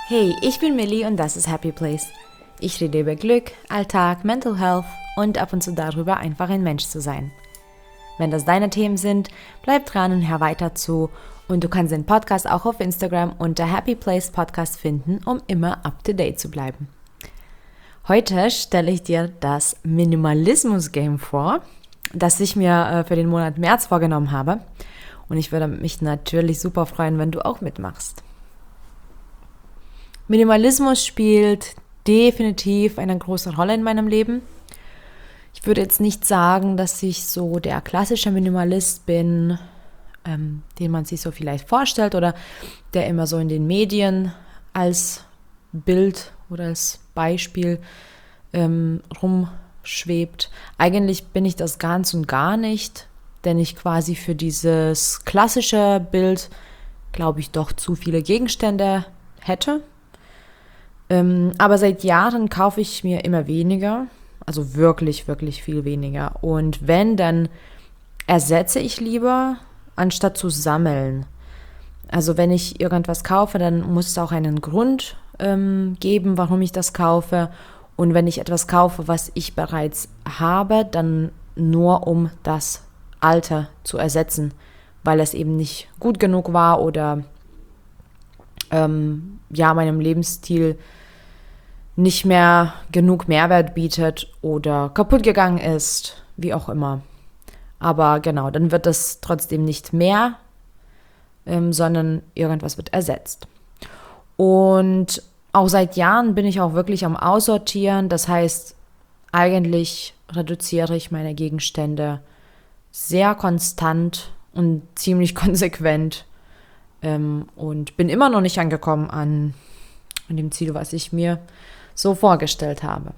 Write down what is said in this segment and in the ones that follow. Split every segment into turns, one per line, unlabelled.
Hey, ich bin Millie und das ist Happy Place. Ich rede über Glück, Alltag, Mental Health und ab und zu darüber, einfach ein Mensch zu sein. Wenn das deine Themen sind, bleib dran und hör weiter zu. Und du kannst den Podcast auch auf Instagram unter Happy Place Podcast finden, um immer up to date zu bleiben. Heute stelle ich dir das Minimalismus-Game vor, das ich mir für den Monat März vorgenommen habe. Und ich würde mich natürlich super freuen, wenn du auch mitmachst. Minimalismus spielt definitiv eine große Rolle in meinem Leben. Ich würde jetzt nicht sagen, dass ich so der klassische Minimalist bin, den man sich so vielleicht vorstellt oder der immer so in den Medien als Bild oder als Beispiel rumschwebt. Eigentlich bin ich das ganz und gar nicht, denn ich quasi für dieses klassische Bild, glaube ich, doch zu viele Gegenstände hätte. Aber seit Jahren kaufe ich mir immer weniger, also wirklich, wirklich viel weniger. Und wenn, dann ersetze ich lieber, anstatt zu sammeln. Also wenn ich irgendwas kaufe, dann muss es auch einen Grund geben, warum ich das kaufe. Und wenn ich etwas kaufe, was ich bereits habe, dann nur um das Alte zu ersetzen, weil es eben nicht gut genug war oder meinem Lebensstil nicht mehr genug Mehrwert bietet oder kaputt gegangen ist, wie auch immer. Aber genau, dann wird das trotzdem nicht mehr, sondern irgendwas wird ersetzt. Und auch seit Jahren bin ich auch wirklich am Aussortieren. Das heißt, eigentlich reduziere ich meine Gegenstände sehr konstant und ziemlich konsequent und bin immer noch nicht angekommen an dem Ziel, was ich mir so vorgestellt habe.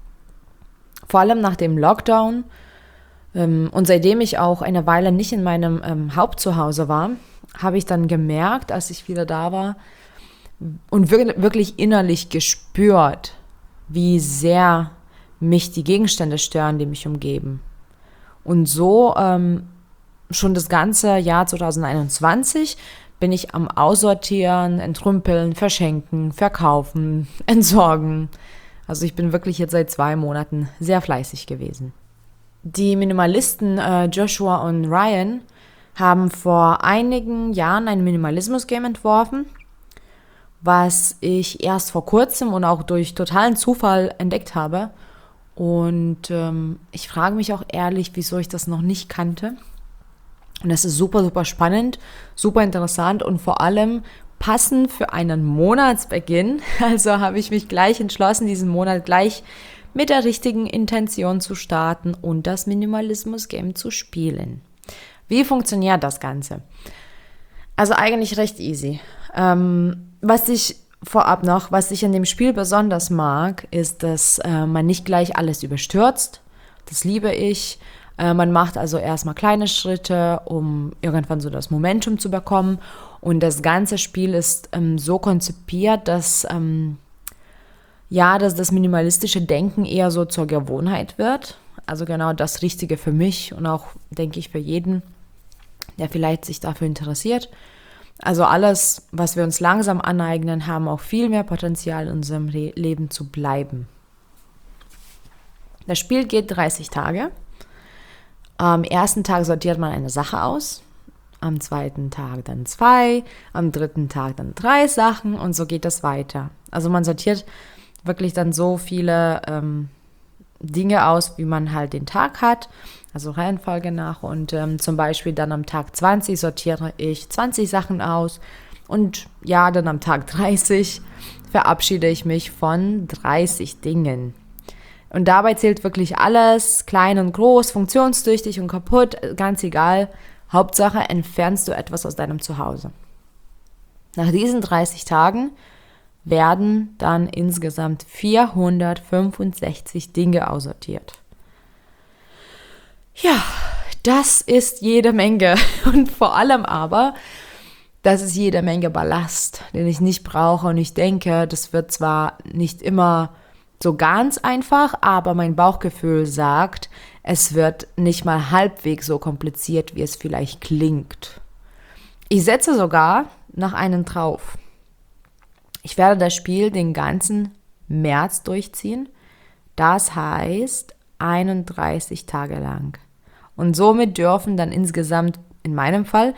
Vor allem nach dem Lockdown und seitdem ich auch eine Weile nicht in meinem Hauptzuhause war, habe ich dann gemerkt, als ich wieder da war und wirklich innerlich gespürt, wie sehr mich die Gegenstände stören, die mich umgeben. Und so schon das ganze Jahr 2021 bin ich am Aussortieren, Entrümpeln, Verschenken, Verkaufen, Entsorgen. Also ich bin wirklich jetzt seit 2 Monaten sehr fleißig gewesen. Die Minimalisten Joshua und Ryan haben vor einigen Jahren ein Minimalismus-Game entworfen, was ich erst vor kurzem und auch durch totalen Zufall entdeckt habe. Und ich frage mich auch ehrlich, wieso ich das noch nicht kannte. Und das ist super, super spannend, super interessant und vor allem passend für einen Monatsbeginn. Also habe ich mich gleich entschlossen, diesen Monat gleich mit der richtigen Intention zu starten und das Minimalismus-Game zu spielen. Wie funktioniert das Ganze? Also eigentlich recht easy. Was ich in dem Spiel besonders mag, ist, dass man nicht gleich alles überstürzt. Das liebe ich. Man macht also erstmal kleine Schritte, um irgendwann so das Momentum zu bekommen. Und das ganze Spiel ist so konzipiert, dass das minimalistische Denken eher so zur Gewohnheit wird. Also genau das Richtige für mich und auch, denke ich, für jeden, der vielleicht sich dafür interessiert. Also alles, was wir uns langsam aneignen, haben auch viel mehr Potenzial in unserem Leben zu bleiben. Das Spiel geht 30 Tage. Am ersten Tag sortiert man eine Sache aus, am zweiten Tag dann 2, am dritten Tag dann 3 Sachen und so geht das weiter. Also man sortiert wirklich dann so viele Dinge aus, wie man halt den Tag hat, also Reihenfolge nach und zum Beispiel dann am Tag 20 sortiere ich 20 Sachen aus und ja, dann am Tag 30 verabschiede ich mich von 30 Dingen. Und dabei zählt wirklich alles, klein und groß, funktionstüchtig und kaputt, ganz egal. Hauptsache, entfernst du etwas aus deinem Zuhause. Nach diesen 30 Tagen werden dann insgesamt 465 Dinge aussortiert. Ja, das ist jede Menge. Und vor allem aber, das ist jede Menge Ballast, den ich nicht brauche. Und ich denke, das wird zwar nicht immer so ganz einfach, aber mein Bauchgefühl sagt, es wird nicht mal halbwegs so kompliziert, wie es vielleicht klingt. Ich setze sogar noch einen drauf. Ich werde das Spiel den ganzen März durchziehen. Das heißt 31 Tage lang. Und somit dürfen dann insgesamt, in meinem Fall,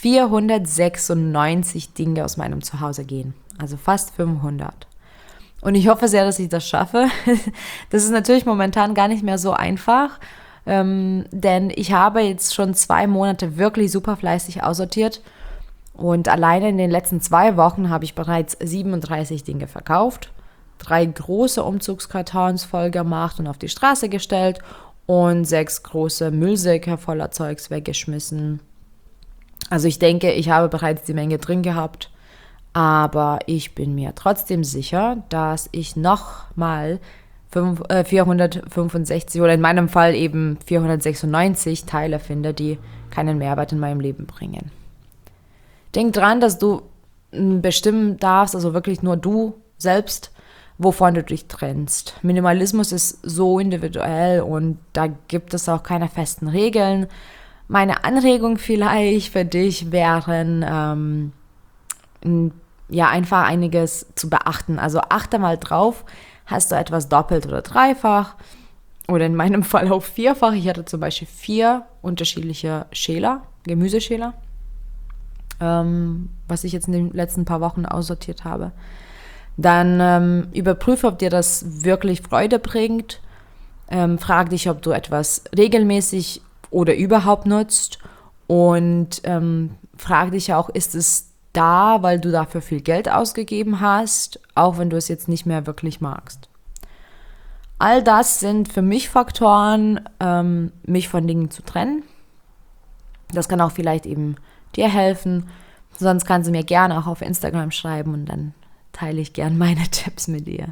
496 Dinge aus meinem Zuhause gehen. Also fast 500. Und ich hoffe sehr, dass ich das schaffe. Das ist natürlich momentan gar nicht mehr so einfach, denn ich habe jetzt schon 2 Monate wirklich super fleißig aussortiert. Und alleine in den letzten 2 Wochen habe ich bereits 37 Dinge verkauft, 3 große Umzugskartons voll gemacht und auf die Straße gestellt und 6 große Müllsäcke voller Zeugs weggeschmissen. Also ich denke, ich habe bereits die Menge drin gehabt, aber ich bin mir trotzdem sicher, dass ich nochmal 465 oder in meinem Fall eben 496 Teile finde, die keinen Mehrwert in meinem Leben bringen. Denk dran, dass du bestimmen darfst, also wirklich nur du selbst, wovon du dich trennst. Minimalismus ist so individuell und da gibt es auch keine festen Regeln. Meine Anregung vielleicht für dich wären, einfach einiges zu beachten. Also achte mal drauf, hast du etwas doppelt oder dreifach oder in meinem Fall auch vierfach. Ich hatte zum Beispiel 4 unterschiedliche Schäler, Gemüseschäler, was ich jetzt in den letzten paar Wochen aussortiert habe. Dann überprüfe, ob dir das wirklich Freude bringt. Frag dich, ob du etwas regelmäßig oder überhaupt nutzt. Und frag dich auch, ist es da, weil du dafür viel Geld ausgegeben hast, auch wenn du es jetzt nicht mehr wirklich magst. All das sind für mich Faktoren, mich von Dingen zu trennen. Das kann auch vielleicht eben dir helfen. Sonst kannst du mir gerne auch auf Instagram schreiben und dann teile ich gern meine Tipps mit dir.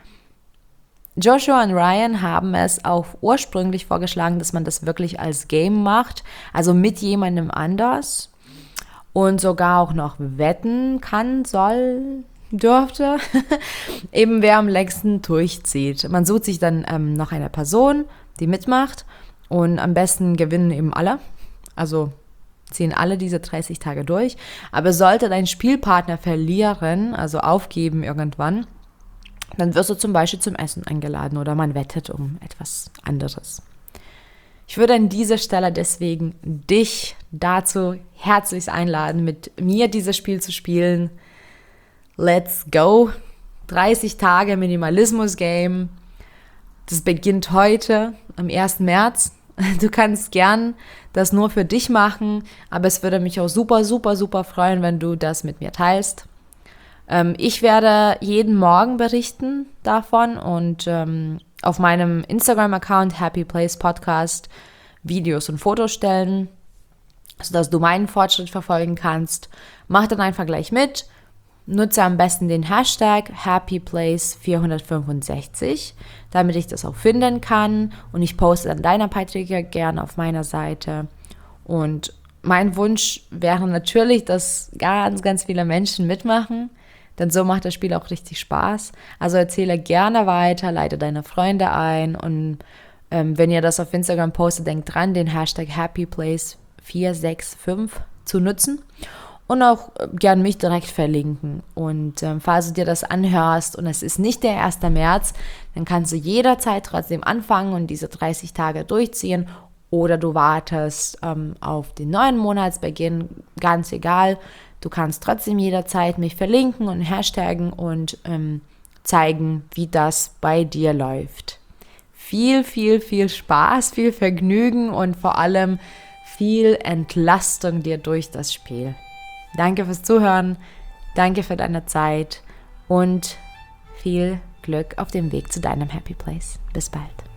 Joshua und Ryan haben es auch ursprünglich vorgeschlagen, dass man das wirklich als Game macht, also mit jemandem anders und sogar auch noch wetten kann, soll, dürfte, eben wer am längsten durchzieht. Man sucht sich dann noch eine Person, die mitmacht und am besten gewinnen eben alle, also ziehen alle diese 30 Tage durch. Aber sollte dein Spielpartner verlieren, also aufgeben irgendwann, dann wirst du zum Beispiel zum Essen eingeladen oder man wettet um etwas anderes. Ich würde an dieser Stelle deswegen dich dazu herzlich einladen, mit mir dieses Spiel zu spielen. Let's go! 30 Tage Minimalismus-Game. Das beginnt heute, am 1. März. Du kannst gern das nur für dich machen, aber es würde mich auch super, super, super freuen, wenn du das mit mir teilst. Ich werde jeden Morgen berichten davon und auf meinem Instagram-Account Happy Place Podcast Videos und Fotos stellen, sodass du meinen Fortschritt verfolgen kannst. Mach dann einfach gleich mit. Nutze am besten den Hashtag HappyPlace465, damit ich das auch finden kann. Und ich poste dann deine Beiträge gerne auf meiner Seite. Und mein Wunsch wäre natürlich, dass ganz, ganz viele Menschen mitmachen. Denn so macht das Spiel auch richtig Spaß. Also erzähle gerne weiter, leite deine Freunde ein. Und wenn ihr das auf Instagram postet, denkt dran, den Hashtag HappyPlace465 zu nutzen. Und auch gern mich direkt verlinken. Und falls du dir das anhörst und es ist nicht der 1. März, dann kannst du jederzeit trotzdem anfangen und diese 30 Tage durchziehen. Oder du wartest auf den neuen Monatsbeginn, ganz egal. Du kannst trotzdem jederzeit mich verlinken und hashtaggen und zeigen, wie das bei dir läuft. Viel, viel, viel Spaß, viel Vergnügen und vor allem viel Entlastung dir durch das Spiel. Danke fürs Zuhören, danke für deine Zeit und viel Glück auf dem Weg zu deinem Happy Place. Bis bald.